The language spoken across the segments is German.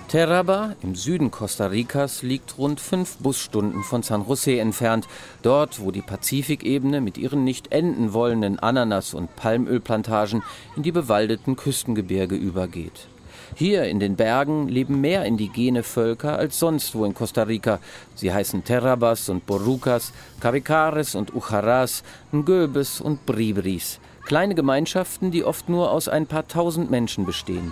Terraba im Süden Costa Ricas liegt rund 5 Busstunden von San José entfernt. Dort, wo die Pazifikebene mit ihren nicht enden wollenden Ananas- und Palmölplantagen in die bewaldeten Küstengebirge übergeht. Hier in den Bergen leben mehr indigene Völker als sonst wo in Costa Rica. Sie heißen Terrabas und Borucas, Caricares und Ujaras, Ngöbes und Bribris. Kleine Gemeinschaften, die oft nur aus ein paar tausend Menschen bestehen.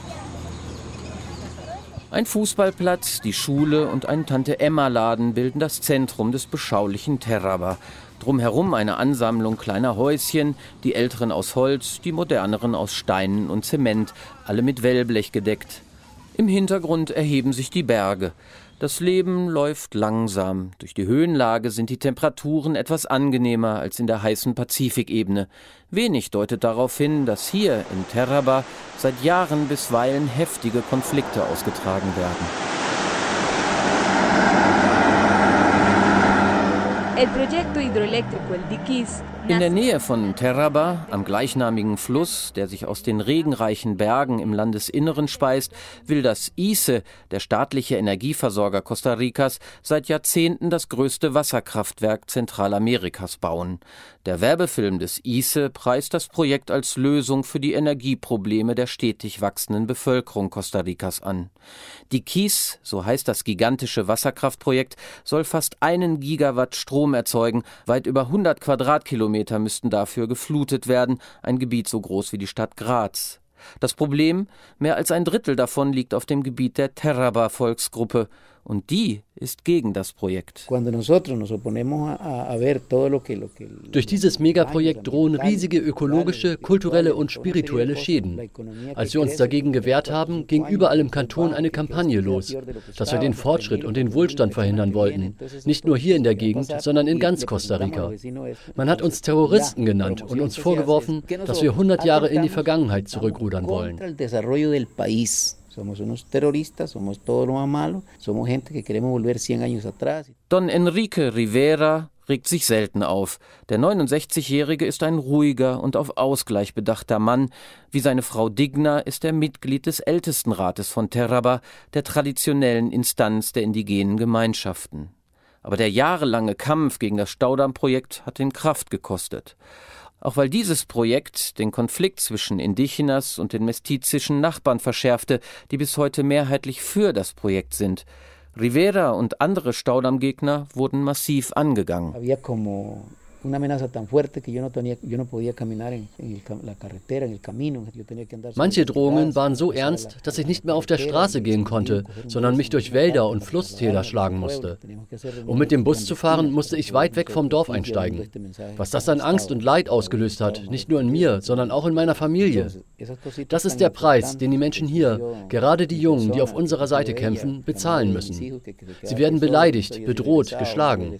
Ein Fußballplatz, die Schule und ein Tante-Emma-Laden bilden das Zentrum des beschaulichen Terraba. Drumherum eine Ansammlung kleiner Häuschen, die älteren aus Holz, die moderneren aus Steinen und Zement, alle mit Wellblech gedeckt. Im Hintergrund erheben sich die Berge. Das Leben läuft langsam. Durch die Höhenlage sind die Temperaturen etwas angenehmer als in der heißen Pazifikebene. Wenig deutet darauf hin, dass hier in Terraba seit Jahren bisweilen heftige Konflikte ausgetragen werden. In der Nähe von Terraba, am gleichnamigen Fluss, der sich aus den regenreichen Bergen im Landesinneren speist, will das ICE, der staatliche Energieversorger Costa Ricas, seit Jahrzehnten das größte Wasserkraftwerk Zentralamerikas bauen. Der Werbefilm des ICE preist das Projekt als Lösung für die Energieprobleme der stetig wachsenden Bevölkerung Costa Ricas an. Die KIS, so heißt das gigantische Wasserkraftprojekt, soll fast 1 Gigawatt Strom erzeugen. Weit über 100 Quadratkilometer müssten dafür geflutet werden, ein Gebiet so groß wie die Stadt Graz. Das Problem, mehr als 1/3 davon liegt auf dem Gebiet der Terraba-Volksgruppe. Und die ist gegen das Projekt. Durch dieses Megaprojekt drohen riesige ökologische, kulturelle und spirituelle Schäden. Als wir uns dagegen gewehrt haben, ging überall im Kanton eine Kampagne los, dass wir den Fortschritt und den Wohlstand verhindern wollten. Nicht nur hier in der Gegend, sondern in ganz Costa Rica. Man hat uns Terroristen genannt und uns vorgeworfen, dass wir 100 Jahre in die Vergangenheit zurückrudern wollen. Somos unos terroristas, somos todo lo malo, somos gente que queremos volver 100 años atrás. Don Enrique Rivera regt sich selten auf. Der 69-Jährige ist ein ruhiger und auf Ausgleich bedachter Mann. Wie seine Frau Digna ist er Mitglied des Ältestenrates von Terraba, der traditionellen Instanz der indigenen Gemeinschaften. Aber der jahrelange Kampf gegen das Staudammprojekt hat ihn Kraft gekostet. Auch weil dieses Projekt den Konflikt zwischen Indigenas und den mestizischen Nachbarn verschärfte, die bis heute mehrheitlich für das Projekt sind. Rivera und andere Staudammgegner wurden massiv angegangen. Manche Drohungen waren so ernst, dass ich nicht mehr auf der Straße gehen konnte, sondern mich durch Wälder und Flusstäler schlagen musste. Um mit dem Bus zu fahren, musste ich weit weg vom Dorf einsteigen. Was das an Angst und Leid ausgelöst hat, nicht nur in mir, sondern auch in meiner Familie. Das ist der Preis, den die Menschen hier, gerade die Jungen, die auf unserer Seite kämpfen, bezahlen müssen. Sie werden beleidigt, bedroht, geschlagen.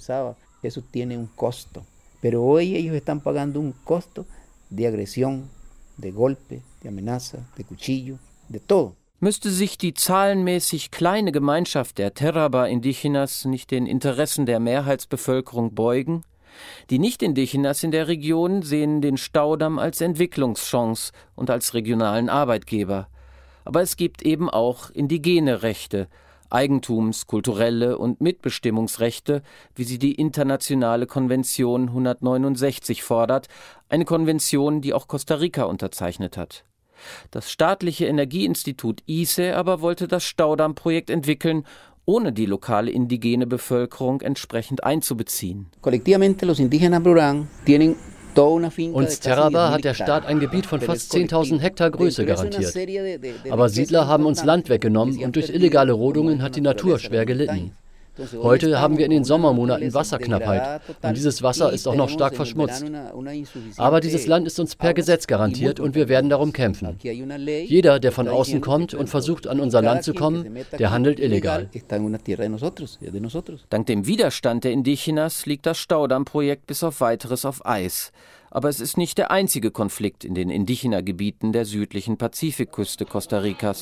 Pero hoy ellos están pagando un costo de agresión, de golpe, de amenaza, de cuchillo, de todo. Müsste sich die zahlenmäßig kleine Gemeinschaft der Terraba Indigenas nicht den Interessen der Mehrheitsbevölkerung beugen? Die Nicht-Indigenas in der Region sehen den Staudamm als Entwicklungschance und als regionalen Arbeitgeber. Aber es gibt eben auch indigene Rechte, Eigentums-, kulturelle und Mitbestimmungsrechte, wie sie die Internationale Konvention 169 fordert, eine Konvention, die auch Costa Rica unterzeichnet hat. Das staatliche Energieinstitut ICE aber wollte das Staudammprojekt entwickeln, ohne die lokale indigene Bevölkerung entsprechend einzubeziehen. Collectivamente los indígenas Brurán tienen. Uns Terraba hat der Staat ein Gebiet von fast 10.000 Hektar Größe garantiert. Aber Siedler haben uns Land weggenommen und durch illegale Rodungen hat die Natur schwer gelitten. Heute haben wir in den Sommermonaten Wasserknappheit und dieses Wasser ist auch noch stark verschmutzt. Aber dieses Land ist uns per Gesetz garantiert und wir werden darum kämpfen. Jeder, der von außen kommt und versucht, an unser Land zu kommen, der handelt illegal. Dank dem Widerstand der Indigenas liegt das Staudammprojekt bis auf Weiteres auf Eis. Aber es ist nicht der einzige Konflikt in den Indigena-Gebieten der südlichen Pazifikküste Costa Ricas.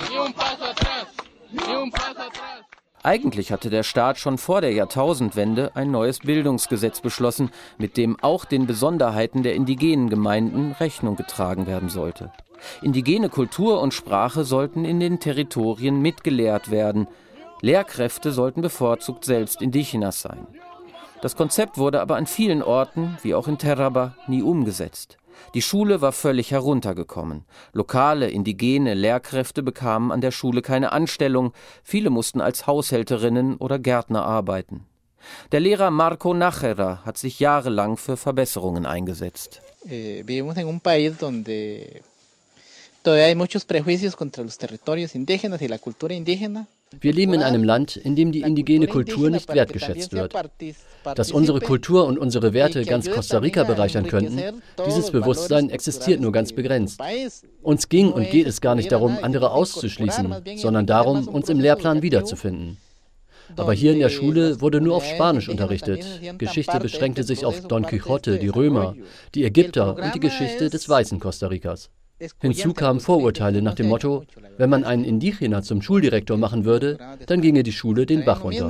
Eigentlich hatte der Staat schon vor der Jahrtausendwende ein neues Bildungsgesetz beschlossen, mit dem auch den Besonderheiten der indigenen Gemeinden Rechnung getragen werden sollte. Indigene Kultur und Sprache sollten in den Territorien mitgelehrt werden. Lehrkräfte sollten bevorzugt selbst Indigenas sein. Das Konzept wurde aber an vielen Orten, wie auch in Terraba, nie umgesetzt. Die Schule war völlig heruntergekommen. Lokale, indigene Lehrkräfte bekamen an der Schule keine Anstellung. Viele mussten als Haushälterinnen oder Gärtner arbeiten. Der Lehrer Marco Nájera hat sich jahrelang für Verbesserungen eingesetzt. Vivimos en un país donde todavía hay muchos prejuicios contra los territorios indígenas y la cultura indígena. Wir leben in einem Land, in dem die indigene Kultur nicht wertgeschätzt wird. Dass unsere Kultur und unsere Werte ganz Costa Rica bereichern könnten, dieses Bewusstsein existiert nur ganz begrenzt. Uns ging und geht es gar nicht darum, andere auszuschließen, sondern darum, uns im Lehrplan wiederzufinden. Aber hier in der Schule wurde nur auf Spanisch unterrichtet. Geschichte beschränkte sich auf Don Quixote, die Römer, die Ägypter und die Geschichte des weißen Costa Ricas. Hinzu kamen Vorurteile nach dem Motto, wenn man einen Indigener zum Schuldirektor machen würde, dann ginge die Schule den Bach runter.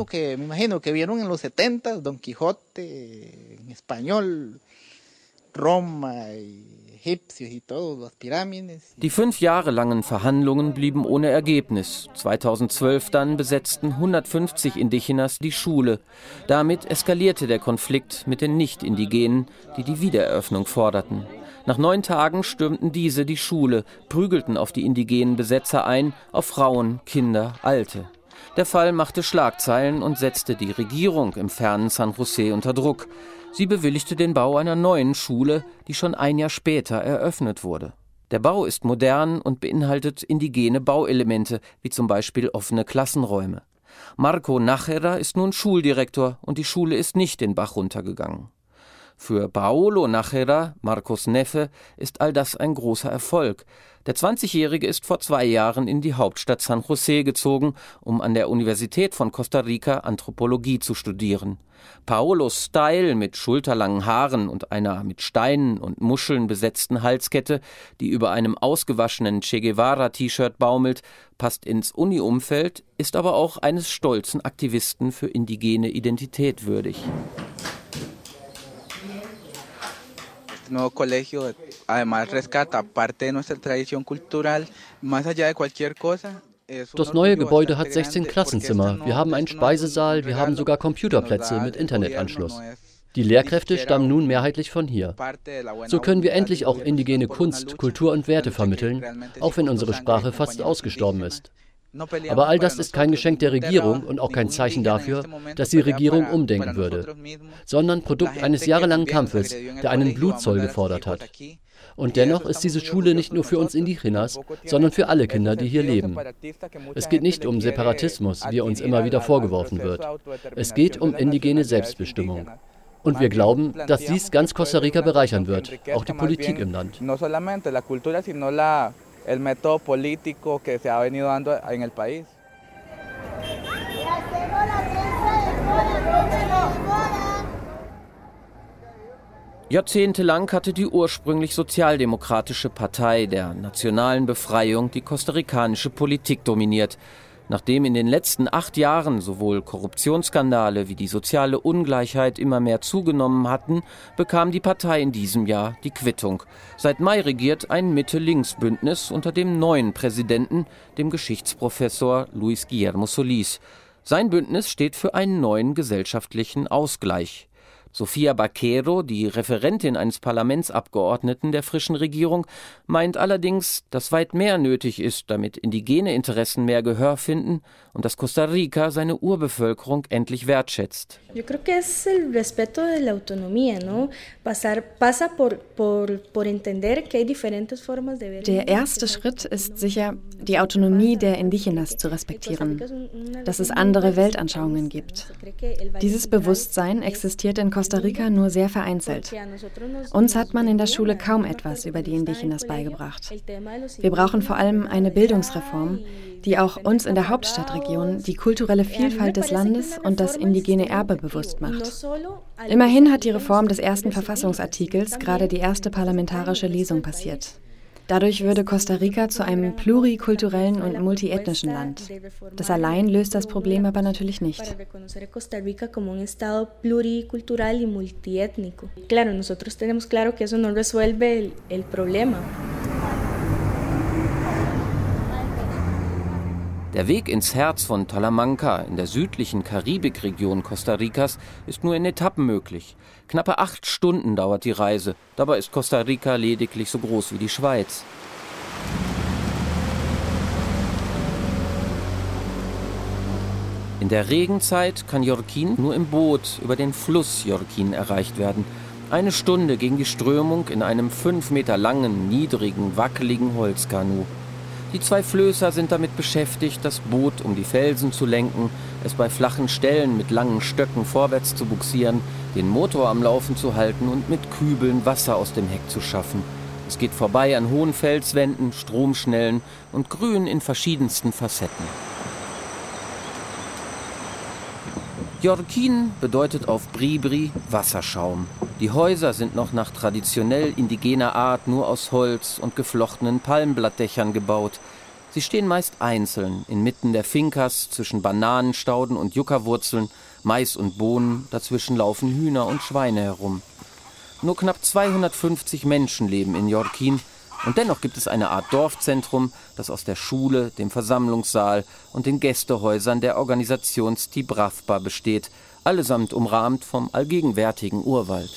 Die 5 Jahre langen Verhandlungen blieben ohne Ergebnis. 2012 dann besetzten 150 Indigenas die Schule. Damit eskalierte der Konflikt mit den Nicht-Indigenen, die die Wiedereröffnung forderten. Nach 9 Tagen stürmten diese die Schule, prügelten auf die indigenen Besetzer ein, auf Frauen, Kinder, Alte. Der Fall machte Schlagzeilen und setzte die Regierung im fernen San José unter Druck. Sie bewilligte den Bau einer neuen Schule, die schon 1 Jahr später eröffnet wurde. Der Bau ist modern und beinhaltet indigene Bauelemente, wie zum Beispiel offene Klassenräume. Marco Nájera ist nun Schuldirektor und die Schule ist nicht den Bach runtergegangen. Für Paolo Nájera, Marcos Neffe, ist all das ein großer Erfolg. Der 20-Jährige ist vor 2 Jahren in die Hauptstadt San José gezogen, um an der Universität von Costa Rica Anthropologie zu studieren. Paolos Style mit schulterlangen Haaren und einer mit Steinen und Muscheln besetzten Halskette, die über einem ausgewaschenen Che Guevara-T-Shirt baumelt, passt ins Uni-Umfeld, ist aber auch eines stolzen Aktivisten für indigene Identität würdig. Este nuevo colegio además rescata parte de nuestra tradición cultural, más allá de cualquier cosa. Das neue Gebäude hat 16 Klassenzimmer, wir haben einen Speisesaal, wir haben sogar Computerplätze mit Internetanschluss. Die Lehrkräfte stammen nun mehrheitlich von hier. So können wir endlich auch indigene Kunst, Kultur und Werte vermitteln, auch wenn unsere Sprache fast ausgestorben ist. Aber all das ist kein Geschenk der Regierung und auch kein Zeichen dafür, dass die Regierung umdenken würde, sondern Produkt eines jahrelangen Kampfes, der einen Blutzoll gefordert hat. Und dennoch ist diese Schule nicht nur für uns Indigenas, sondern für alle Kinder, die hier leben. Es geht nicht um Separatismus, wie uns immer wieder vorgeworfen wird. Es geht um indigene Selbstbestimmung. Und wir glauben, dass dies ganz Costa Rica bereichern wird, auch die Politik im Land. El método político que se ha venido dando en el país. Jahrzehntelang hatte die ursprünglich sozialdemokratische Partei der Nationalen Befreiung die kostarikanische Politik dominiert. Nachdem in den letzten 8 Jahren sowohl Korruptionsskandale wie die soziale Ungleichheit immer mehr zugenommen hatten, bekam die Partei in diesem Jahr die Quittung. Seit Mai regiert ein Mitte-Links-Bündnis unter dem neuen Präsidenten, dem Geschichtsprofessor Luis Guillermo Solís. Sein Bündnis steht für einen neuen gesellschaftlichen Ausgleich. Sofia Baquero, die Referentin eines Parlamentsabgeordneten der frischen Regierung, meint allerdings, dass weit mehr nötig ist, damit indigene Interessen mehr Gehör finden und dass Costa Rica seine Urbevölkerung endlich wertschätzt. Yo creo que es el respeto de la autonomía, ¿no? Pasa por entender que hay diferentes formas de ver. Der erste Schritt ist sicher, die Autonomie der Indigenas zu respektieren, dass es andere Weltanschauungen gibt. Dieses Bewusstsein existiert in Costa Rica nur sehr vereinzelt. Uns hat man in der Schule kaum etwas über die Indigenas beigebracht. Wir brauchen vor allem eine Bildungsreform, die auch uns in der Hauptstadtregion die kulturelle Vielfalt des Landes und das indigene Erbe bewusst macht. Immerhin hat die Reform des ersten Verfassungsartikels gerade die erste parlamentarische Lesung passiert. Dadurch würde Costa Rica zu einem plurikulturellen und multiethnischen Land. Das allein löst das Problem aber natürlich nicht. Claro, nosotros tenemos claro que eso no resuelve el problema. Der Weg ins Herz von Talamanca in der südlichen Karibikregion Costa Ricas ist nur in Etappen möglich. Knappe 8 Stunden dauert die Reise. Dabei ist Costa Rica lediglich so groß wie die Schweiz. In der Regenzeit kann Yorquín nur im Boot über den Fluss Yorquín erreicht werden. 1 Stunde gegen die Strömung in einem 5 Meter langen, niedrigen, wackeligen Holzkanu. Die 2 Flößer sind damit beschäftigt, das Boot um die Felsen zu lenken, es bei flachen Stellen mit langen Stöcken vorwärts zu bugsieren, den Motor am Laufen zu halten und mit Kübeln Wasser aus dem Heck zu schaffen. Es geht vorbei an hohen Felswänden, Stromschnellen und Grün in verschiedensten Facetten. Yorquín bedeutet auf Bribri Wasserschaum. Die Häuser sind noch nach traditionell indigener Art nur aus Holz und geflochtenen Palmblattdächern gebaut. Sie stehen meist einzeln, inmitten der Fincas, zwischen Bananenstauden und Yuccawurzeln, Mais und Bohnen, dazwischen laufen Hühner und Schweine herum. Nur knapp 250 Menschen leben in Yorquín. Und dennoch gibt es eine Art Dorfzentrum, das aus der Schule, dem Versammlungssaal und den Gästehäusern der Organisation Stibravba besteht, allesamt umrahmt vom allgegenwärtigen Urwald.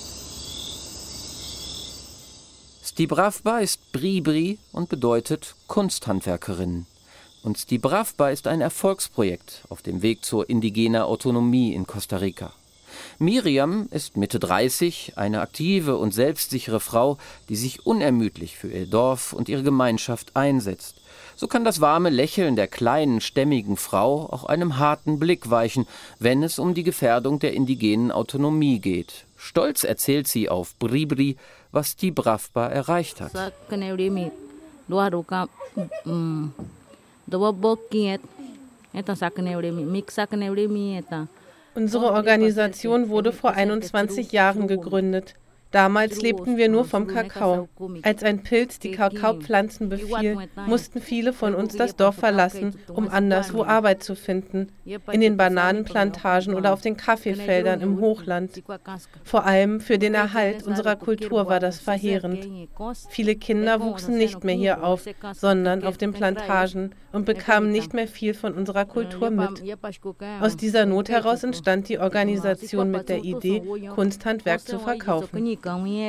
Stibravba ist Bribri und bedeutet Kunsthandwerkerin. Und Stibravba ist ein Erfolgsprojekt auf dem Weg zur indigenen Autonomie in Costa Rica. Miriam ist Mitte 30, eine aktive und selbstsichere Frau, die sich unermüdlich für ihr Dorf und ihre Gemeinschaft einsetzt. So kann das warme Lächeln der kleinen, stämmigen Frau auch einem harten Blick weichen, wenn es um die Gefährdung der indigenen Autonomie geht. Stolz erzählt sie auf Bribri, was Stibravba erreicht hat. Unsere Organisation wurde vor 21 Jahren gegründet. Damals lebten wir nur vom Kakao. Als ein Pilz die Kakaopflanzen befiel, mussten viele von uns das Dorf verlassen, um anderswo Arbeit zu finden, in den Bananenplantagen oder auf den Kaffeefeldern im Hochland. Vor allem für den Erhalt unserer Kultur war das verheerend. Viele Kinder wuchsen nicht mehr hier auf, sondern auf den Plantagen und bekamen nicht mehr viel von unserer Kultur mit. Aus dieser Not heraus entstand die Organisation mit der Idee, Kunsthandwerk zu verkaufen.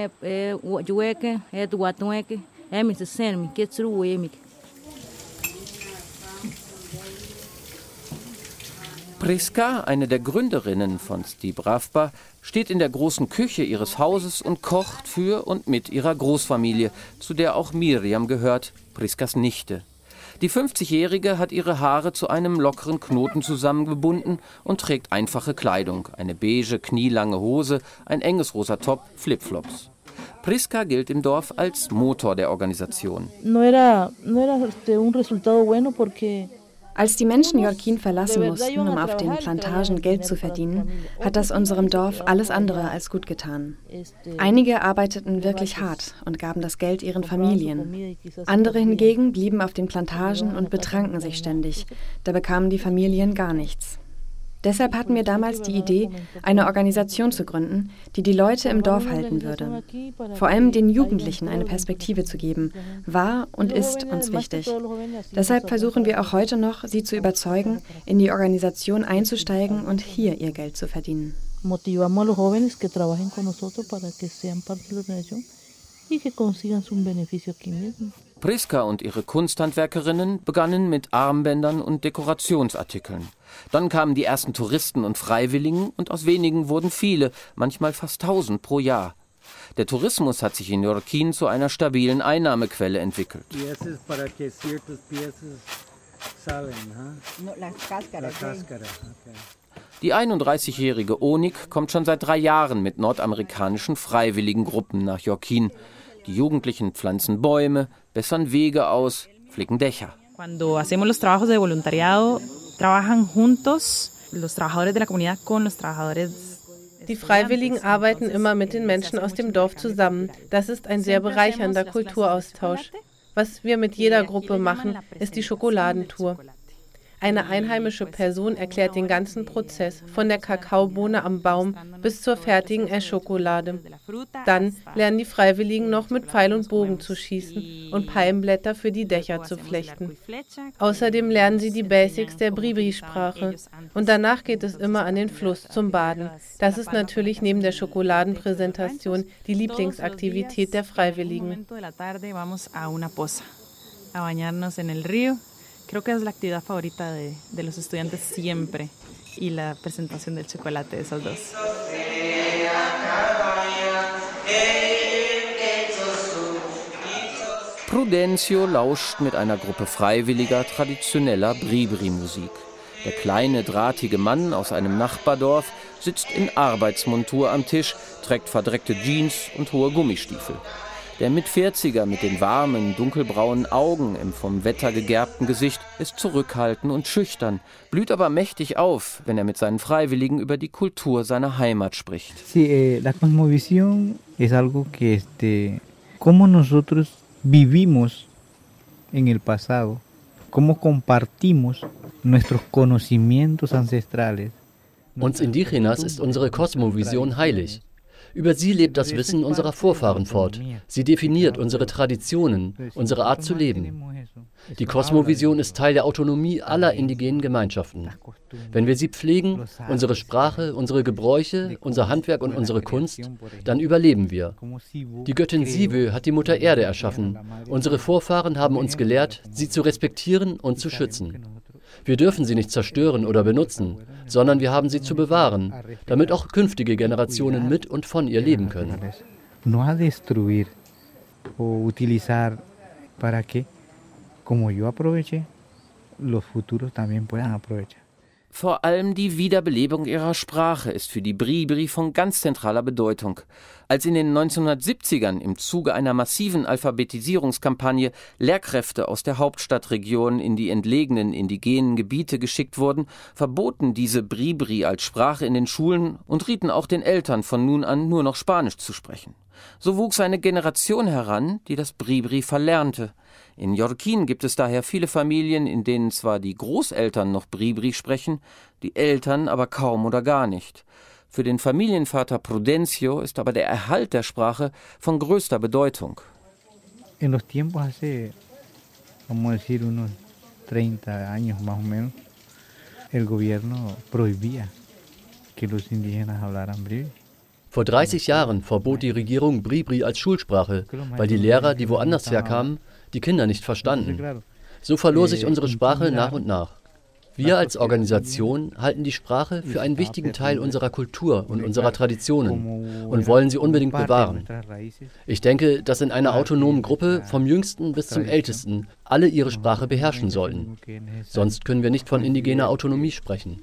Prisca, eine der Gründerinnen von Stibravba, steht in der großen Küche ihres Hauses und kocht für und mit ihrer Großfamilie, zu der auch Miriam gehört, Priscas Nichte. Die 50-Jährige hat ihre Haare zu einem lockeren Knoten zusammengebunden und trägt einfache Kleidung, eine beige, knielange Hose, ein enges rosa Top, Flipflops. Prisca gilt im Dorf als Motor der Organisation. Als die Menschen Yorquín verlassen mussten, um auf den Plantagen Geld zu verdienen, hat das unserem Dorf alles andere als gut getan. Einige arbeiteten wirklich hart und gaben das Geld ihren Familien. Andere hingegen blieben auf den Plantagen und betranken sich ständig. Da bekamen die Familien gar nichts. Deshalb hatten wir damals die Idee, eine Organisation zu gründen, die die Leute im Dorf halten würde. Vor allem den Jugendlichen eine Perspektive zu geben, war und ist uns wichtig. Deshalb versuchen wir auch heute noch, sie zu überzeugen, in die Organisation einzusteigen und hier ihr Geld zu verdienen. Motivamos a los jóvenes que trabajen con nosotros para que sean parte de la organización y que consigan su beneficio aquí mismo. Prisca und ihre Kunsthandwerkerinnen begannen mit Armbändern und Dekorationsartikeln. Dann kamen die ersten Touristen und Freiwilligen und aus wenigen wurden viele, manchmal fast 1000 pro Jahr. Der Tourismus hat sich in Yorquín zu einer stabilen Einnahmequelle entwickelt. Die 31-jährige Onik kommt schon seit 3 Jahren mit nordamerikanischen freiwilligen Gruppen nach Yorquín. Die Jugendlichen pflanzen Bäume, bessern Wege aus, flicken Dächer. Cuando hacemos los trabajos de voluntariado, trabajan juntos los trabajadores de la comunidad con los trabajadores. Die Freiwilligen arbeiten immer mit den Menschen aus dem Dorf zusammen. Das ist ein sehr bereichernder Kulturaustausch. Was wir mit jeder Gruppe machen, ist die Schokoladentour. Eine einheimische Person erklärt den ganzen Prozess, von der Kakaobohne am Baum bis zur fertigen Eschokolade. Dann lernen die Freiwilligen noch mit Pfeil und Bogen zu schießen und Palmblätter für die Dächer zu flechten. Außerdem lernen sie die Basics der Bribri-Sprache. Und danach geht es immer an den Fluss zum Baden. Das ist natürlich neben der Schokoladenpräsentation die Lieblingsaktivität der Freiwilligen. A bañarnos en el río. Creo que es la actividad favorita de los estudiantes siempre. Y la presentación del chocolate, esas dos. Prudencio lauscht mit einer Gruppe Freiwilliger traditioneller Bribri-Musik. Der kleine, drahtige Mann aus einem Nachbardorf sitzt in Arbeitsmontur am Tisch, trägt verdreckte Jeans und hohe Gummistiefel. Der Mit-40er mit den warmen, dunkelbraunen Augen im vom Wetter gegerbten Gesicht ist zurückhaltend und schüchtern, blüht aber mächtig auf, wenn er mit seinen Freiwilligen über die Kultur seiner Heimat spricht. Sí, la cosmovisión es algo que cómo nosotros vivimos en el pasado, cómo compartimos nuestros conocimientos ancestrales. Uns Indigenas ist unsere Kosmovision heilig. Über sie lebt das Wissen unserer Vorfahren fort. Sie definiert unsere Traditionen, unsere Art zu leben. Die Kosmovision ist Teil der Autonomie aller indigenen Gemeinschaften. Wenn wir sie pflegen, unsere Sprache, unsere Gebräuche, unser Handwerk und unsere Kunst, dann überleben wir. Die Göttin Siwö hat die Mutter Erde erschaffen. Unsere Vorfahren haben uns gelehrt, sie zu respektieren und zu schützen. Wir dürfen sie nicht zerstören oder benutzen, sondern wir haben sie zu bewahren, damit auch künftige Generationen mit und von ihr leben können. No a destruir o utilizar para que, como yo aproveché, los futuros también puedan aprovechar. Vor allem die Wiederbelebung ihrer Sprache ist für die Bribri von ganz zentraler Bedeutung. Als in den 1970ern im Zuge einer massiven Alphabetisierungskampagne Lehrkräfte aus der Hauptstadtregion in die entlegenen indigenen Gebiete geschickt wurden, verboten diese Bribri als Sprache in den Schulen und rieten auch den Eltern von nun an nur noch Spanisch zu sprechen. So wuchs eine Generation heran, die das Bribri verlernte. In Yorquín gibt es daher viele Familien, in denen zwar die Großeltern noch Bribri sprechen, die Eltern aber kaum oder gar nicht. Für den Familienvater Prudencio ist aber der Erhalt der Sprache von größter Bedeutung. En los tiempos hace, vamos a decir, unos 30 años más o menos, el gobierno prohibía que los indígenas hablaran Bribri. Vor 30 Jahren verbot die Regierung Bribri als Schulsprache, weil die Lehrer, die woanders herkamen, die Kinder nicht verstanden. So verlor sich unsere Sprache nach und nach. Wir als Organisation halten die Sprache für einen wichtigen Teil unserer Kultur und unserer Traditionen und wollen sie unbedingt bewahren. Ich denke, dass in einer autonomen Gruppe vom Jüngsten bis zum Ältesten alle ihre Sprache beherrschen sollten. Sonst können wir nicht von indigener Autonomie sprechen.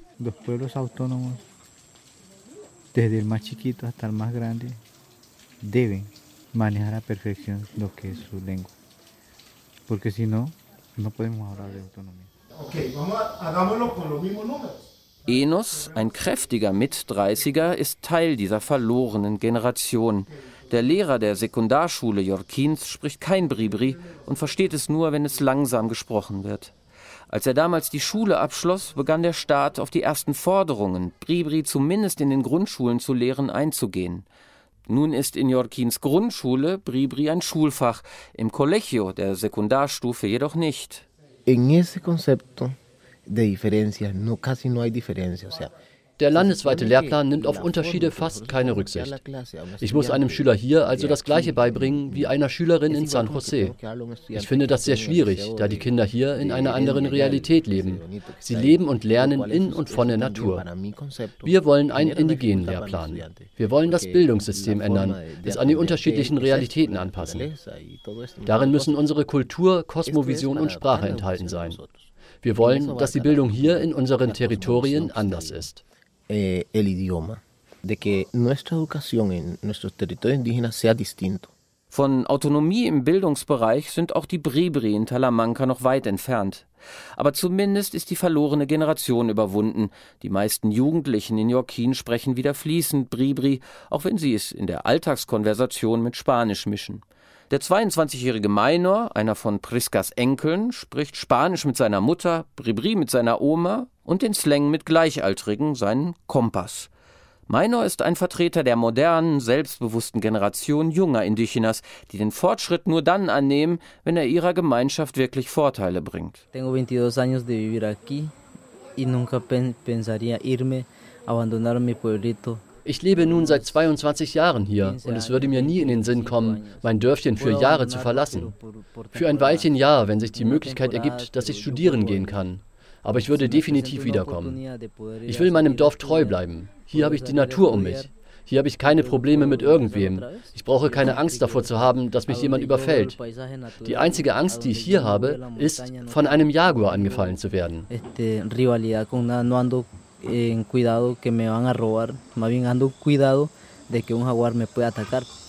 Desde el más chiquito hasta el más grande, deben manejar a perfección lo que es su lengua. Porque si no, no podemos hablar de autonomía. Okay, hagámoslo con los mismos números. Enos, ein kräftiger Mit-30er, ist Teil dieser verlorenen Generation. Der Lehrer der Sekundarschule Yorquíns spricht kein Bribri und versteht es nur, wenn es langsam gesprochen wird. Als er damals die Schule abschloss, begann der Staat auf die ersten Forderungen, Bribri zumindest in den Grundschulen zu lehren, einzugehen. Nun ist in Yorquíns Grundschule Bribri ein Schulfach, im Colegio der Sekundarstufe jedoch nicht. En ese concepto de diferencia, casi no hay diferencia, o sea. Der landesweite Lehrplan nimmt auf Unterschiede fast keine Rücksicht. Ich muss einem Schüler hier also das Gleiche beibringen wie einer Schülerin in San José. Ich finde das sehr schwierig, da die Kinder hier in einer anderen Realität leben. Sie leben und lernen in und von der Natur. Wir wollen einen indigenen Lehrplan. Wir wollen das Bildungssystem ändern, es an die unterschiedlichen Realitäten anpassen. Darin müssen unsere Kultur, Kosmovision und Sprache enthalten sein. Wir wollen, dass die Bildung hier in unseren Territorien anders ist. El idioma, de que nuestra educación en nuestros territorios indígenas sea distinto. Von Autonomie im Bildungsbereich sind auch die Bribri in Talamanca noch weit entfernt. Aber zumindest ist die verlorene Generation überwunden. Die meisten Jugendlichen in Yorquín sprechen wieder fließend Bribri, auch wenn sie es in der Alltagskonversation mit Spanisch mischen. Der 22-jährige Maynor, einer von Priscas Enkeln, spricht Spanisch mit seiner Mutter, Bribri mit seiner Oma und den Slang mit Gleichaltrigen, seinen Kompas. Maynor ist ein Vertreter der modernen, selbstbewussten Generation junger Indigenas, die den Fortschritt nur dann annehmen, wenn er ihrer Gemeinschaft wirklich Vorteile bringt. Tengo 22 años de vivir aquí y nunca pensaría irme, abandonar mi pueblito. Ich lebe nun seit 22 Jahren hier und es würde mir nie in den Sinn kommen, mein Dörfchen für Jahre zu verlassen. Für ein Weilchen ja, wenn sich die Möglichkeit ergibt, dass ich studieren gehen kann. Aber ich würde definitiv wiederkommen. Ich will meinem Dorf treu bleiben. Hier habe ich die Natur um mich. Hier habe ich keine Probleme mit irgendwem. Ich brauche keine Angst davor zu haben, dass mich jemand überfällt. Die einzige Angst, die ich hier habe, ist, von einem Jaguar angefallen zu werden. En cuidado que me van a robar, más bien ando cuidado de que un jaguar me pueda atacar.